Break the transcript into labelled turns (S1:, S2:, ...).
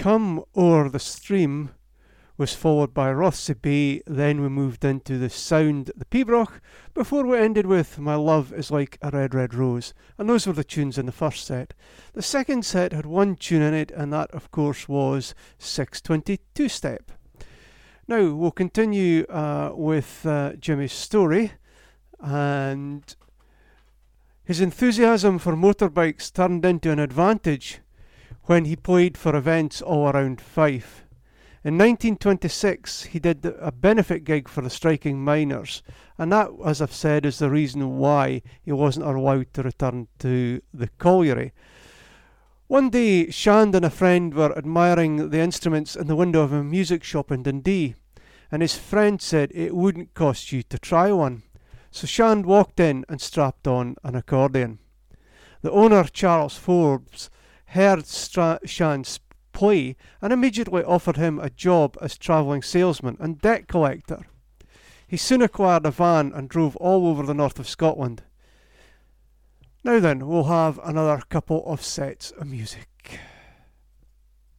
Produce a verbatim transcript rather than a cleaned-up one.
S1: Come O'er the Stream was followed by Rothsay Bay, then we moved into the Sound, the Pibroch, before we ended with My Love Is Like a Red Red Rose, and those were the tunes in the first set. The second set had one tune in it, and that of course was six twenty two-step. Now we'll continue uh, with uh, Jimmy's story, and his enthusiasm for motorbikes turned into an advantage when he played for events all around Fife. In nineteen twenty-six, he did a benefit gig for the striking miners, and that, as I've said, is the reason why he wasn't allowed to return to the colliery. One day, Shand and a friend were admiring the instruments in the window of a music shop in Dundee, and his friend said it wouldn't cost you to try one. So Shand walked in and strapped on an accordion. The owner, Charles Forbes, heard Stra- Shand's play and immediately offered him a job as travelling salesman and debt collector. He soon acquired a van and drove all over the north of Scotland. Now then, we'll have another couple of sets of music.